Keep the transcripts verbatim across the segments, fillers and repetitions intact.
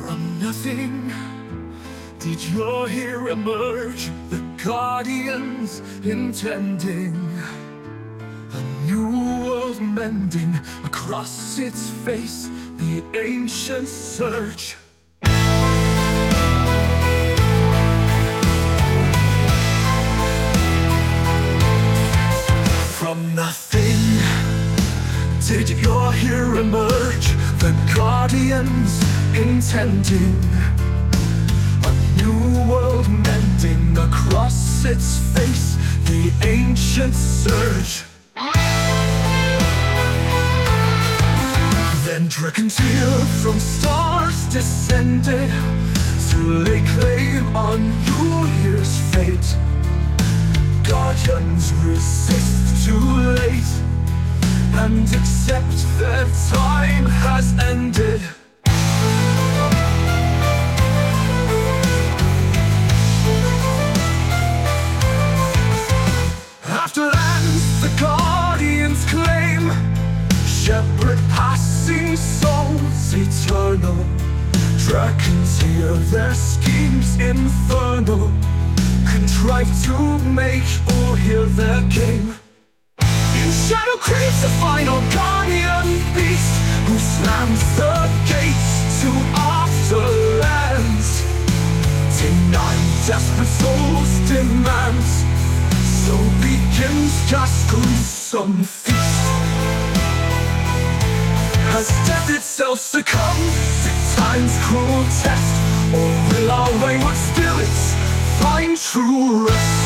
From nothing did your hero emerge, the guardians intending a new world mending. Across its face the ancients surge. From nothing did your hero emerge, the guardians intending a new world mending. Across its face the ancients surge. Then dragons here from stars descended to lay claim on New Year's fate. Guardians resist too late and accept their time has ended. After lands the guardians claim, shepherd passing souls eternal. Dragons hear their schemes infernal, contrive to make or hear their game. In shadow creeps the final guardian beast, who slams the gates to afterlands, denying desperate souls' demands. So begins just gruesome feast. Has death itself succumbed to time's cruel test, or will our wayward spirits find true rest?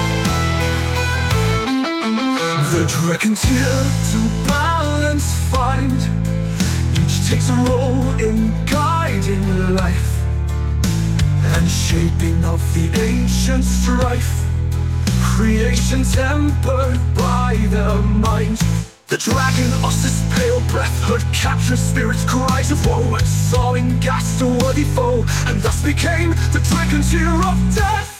The dragons here to balance find, each takes a role in guiding life and shaping of the ancient strife. Creation tempered by their mind. The dragon Ossus' pale breath heard captured spirits' cries of woe, and saw in gas a worthy foe, and thus became the dragon's year of death.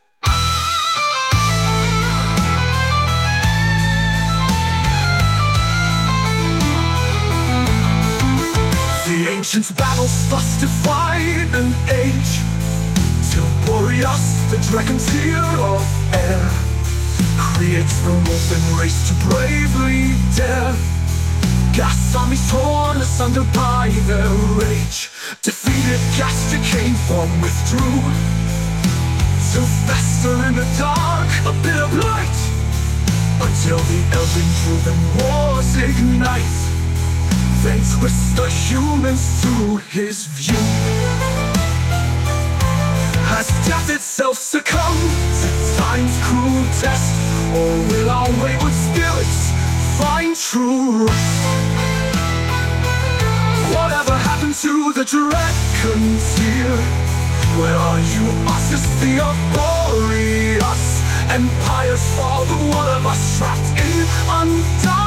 The ancients' battles thus divide an age, till Boreas, the dragon's year of air, creates the wolfen race to bravely dare. Gas armies torn asunder by their rage, defeated Gas decaying form withdrew, to fester in the dark a bit of light, until the elven proven wars ignite. Then twist the humans to his view. Has death itself succumbed to time's cruel test, or will our wayward spirits find true rest? Whatever happened to the dragons here? Where are you, Ossus, the Boreas? Empires fall, but one of us trapped in undone.